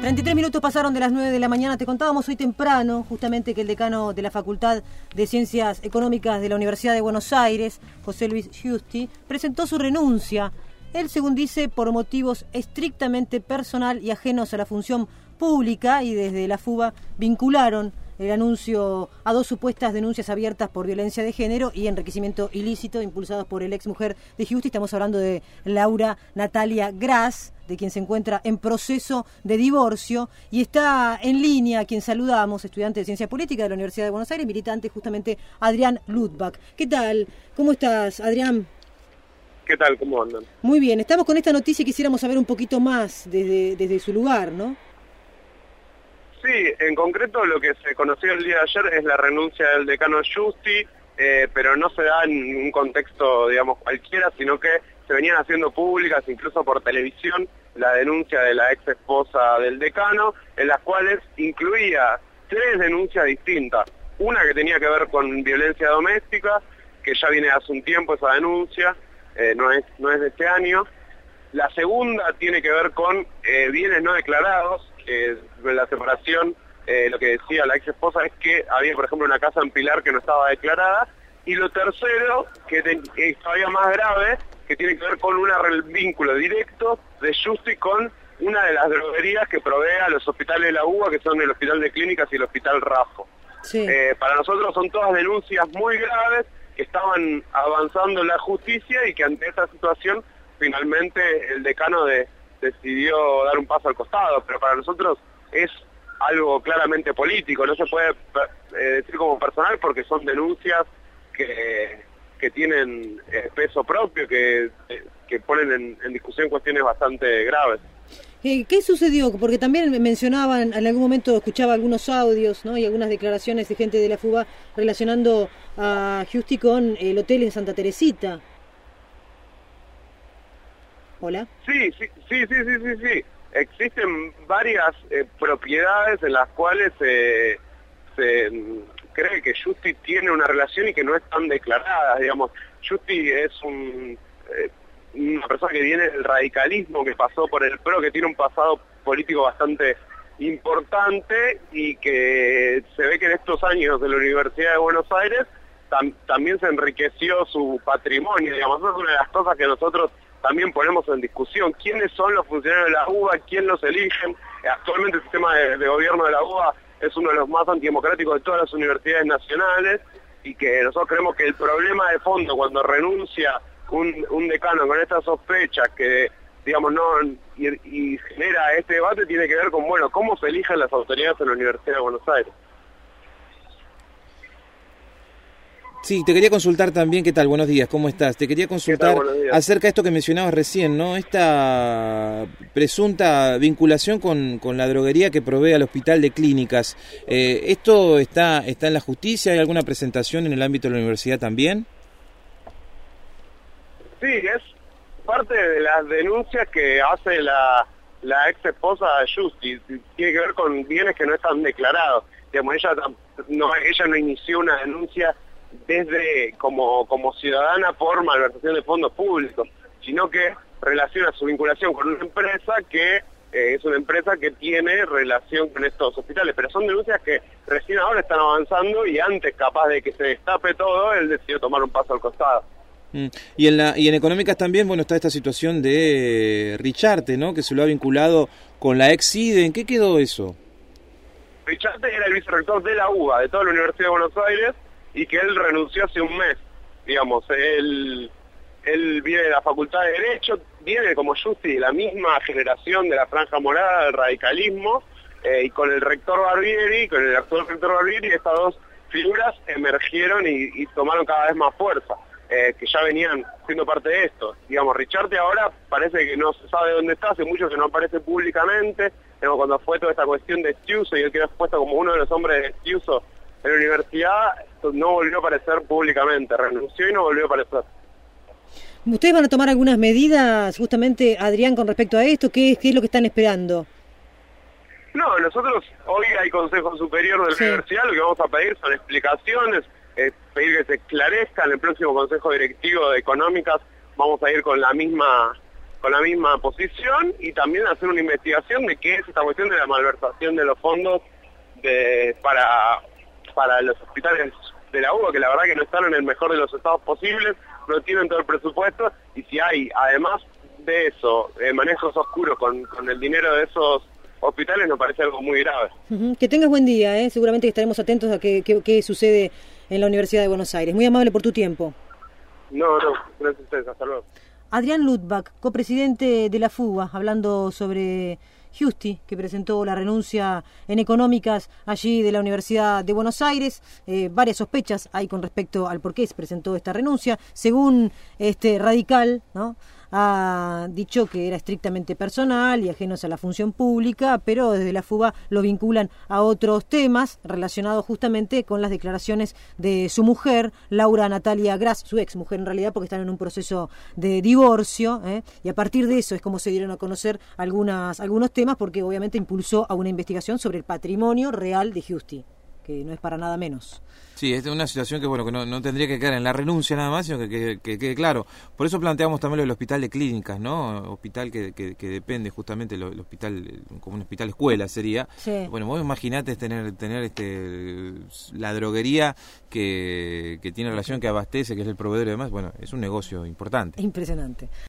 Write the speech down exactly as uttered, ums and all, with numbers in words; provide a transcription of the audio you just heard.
treinta y tres minutos pasaron de las nueve de la mañana. Te contábamos hoy temprano justamente que el decano de la Facultad de Ciencias Económicas de la Universidad de Buenos Aires, José Luis Giusti, presentó su renuncia. Él, según dice, por motivos estrictamente personal y ajenos a la función pública, y desde la FUBA vincularon el anuncio a dos supuestas denuncias abiertas por violencia de género y enriquecimiento ilícito impulsados por el ex mujer de Giusti. Estamos hablando de Laura Natalia Gras, de quien se encuentra en proceso de divorcio, y está en línea a quien saludamos, estudiante de Ciencia Política de la Universidad de Buenos Aires, militante justamente Adrián Ludbach. ¿Qué tal? ¿Cómo estás, Adrián? ¿Qué tal? ¿Cómo andan? Muy bien, estamos con esta noticia y quisiéramos saber un poquito más desde, desde su lugar, ¿no? Sí, en concreto lo que se conoció el día de ayer es la renuncia del decano Giusti, eh, pero no se da en un contexto, digamos, cualquiera, sino que se venían haciendo públicas, incluso por televisión, la denuncia de la ex esposa del decano, en las cuales incluía tres denuncias distintas. Una que tenía que ver con violencia doméstica, que ya viene hace un tiempo esa denuncia, eh, no es, no es de este año. La segunda tiene que ver con eh, bienes no declarados, que la separación, eh, lo que decía la ex esposa es que había, por ejemplo, una casa en Pilar que no estaba declarada. Y lo tercero, que te, es todavía más grave, que tiene que ver con un vínculo directo de Giusti con una de las droguerías que provee a los hospitales de la U B A, que son el Hospital de Clínicas y el Hospital Rafo. Sí. Eh, para nosotros son todas denuncias muy graves, que estaban avanzando en la justicia y que ante esta situación finalmente el decano de, decidió dar un paso al costado, pero para nosotros es algo claramente político, no se puede eh, decir como personal porque son denuncias que, que tienen eh, peso propio, que, eh, que ponen en, en discusión cuestiones bastante graves. ¿Qué sucedió? Porque también mencionaban, en algún momento escuchaba algunos audios, ¿no? Y algunas declaraciones de gente de la FUBA relacionando a Giusti con el hotel en Santa Teresita. Hola. Sí, sí, sí, sí, sí, sí, sí. Existen varias eh, propiedades en las cuales eh, se cree que Giusti tiene una relación y que no están declaradas, digamos. Giusti es un, eh, una persona que viene del radicalismo, que pasó por el P R O, que tiene un pasado político bastante importante y que se ve que en estos años de la Universidad de Buenos Aires tam también se enriqueció su patrimonio, digamos. Eso es una de las cosas que nosotros también ponemos en discusión. ¿Quiénes son los funcionarios de la U B A? ¿Quién los eligen? Actualmente el sistema de, de gobierno de la U B A es uno de los más antidemocráticos de todas las universidades nacionales, y que nosotros creemos que el problema de fondo cuando renuncia un, un decano con estas sospechas que, digamos, no y, y genera este debate tiene que ver con, bueno, cómo se eligen las autoridades en la Universidad de Buenos Aires. Sí, te quería consultar también, ¿qué tal? Buenos días, ¿cómo estás? Te quería consultar acerca de esto que mencionabas recién, ¿no? Esta presunta vinculación con, con la droguería que provee al Hospital de Clínicas. Eh, ¿Esto está, está en la justicia? ¿Hay alguna presentación en el ámbito de la universidad también? Sí, es parte de las denuncias que hace la, la ex esposa de Giusti. Tiene que ver con bienes que no están declarados. Digamos, ella no, ella no inició una denuncia desde como, como ciudadana por malversación de fondos públicos, sino que relaciona su vinculación con una empresa que eh, es una empresa que tiene relación con estos hospitales, pero son denuncias que recién ahora están avanzando y antes, capaz de que se destape todo, él decidió tomar un paso al costado. Mm. Y en la y en económicas también, bueno, está esta situación de Richarte, ¿no? Que se lo ha vinculado con la ex I D E. ¿En qué quedó eso? Richarte era el vicerrector de la U B A, de toda la Universidad de Buenos Aires, y que él renunció hace un mes, digamos. Él, él viene de la Facultad de Derecho, viene como Giusti de la misma generación de la Franja Morada, del radicalismo, eh, y con el rector Barbieri, con el actual rector Barbieri, estas dos figuras emergieron y, y tomaron cada vez más fuerza, eh, que ya venían siendo parte de esto. Digamos, Richarte ahora parece que no se sabe dónde está, hace mucho que no aparece públicamente. Digamos, cuando fue toda esta cuestión de Estiuso, y él quedó expuesto como uno de los hombres de Estiuso en la universidad, no volvió a aparecer públicamente, renunció y no volvió a aparecer. ¿Ustedes van a tomar algunas medidas, justamente, Adrián, con respecto a esto? ¿Qué, qué es lo que están esperando? No, nosotros hoy hay Consejo Superior de la sí. Universidad, lo que vamos a pedir son explicaciones, eh, pedir que se esclarezca. En el próximo Consejo Directivo de Económicas vamos a ir con la misma con la misma posición, y también hacer una investigación de qué es esta cuestión de la malversación de los fondos de para para los hospitales de la U B A, que la verdad que no están en el mejor de los estados posibles, no tienen todo el presupuesto, y si hay, además de eso, eh, manejos oscuros con, con el dinero de esos hospitales, nos parece algo muy grave. Uh-huh. Que tengas buen día, ¿eh? Seguramente estaremos atentos a qué, qué, qué sucede en la Universidad de Buenos Aires. Muy amable por tu tiempo. No, no, gracias a ustedes, hasta luego. Adrián Lutbach, copresidente de la FUBA, hablando sobre Giusti, que presentó la renuncia en económicas allí de la Universidad de Buenos Aires. Eh, varias sospechas hay con respecto al por qué se presentó esta renuncia. Según este Radical, ¿no?, ha dicho que era estrictamente personal y ajenos a la función pública, pero desde la FUBA lo vinculan a otros temas relacionados justamente con las declaraciones de su mujer, Laura Natalia Gras, su ex mujer en realidad, porque están en un proceso de divorcio, ¿eh? Y a partir de eso es como se dieron a conocer algunas, algunos temas, porque obviamente impulsó a una investigación sobre el patrimonio real de Giusti, que no es para nada menos. Sí, es una situación que bueno que no, no tendría que quedar en la renuncia nada más, sino que quede que, que, que, claro. Por eso planteamos también lo del hospital de clínicas, ¿no? Hospital que, que, que depende justamente, el hospital, como un hospital escuela sería. Sí. Bueno, vos imaginate tener tener este la droguería que, que tiene relación, que abastece, que es el proveedor y demás. Bueno, es un negocio importante. Impresionante.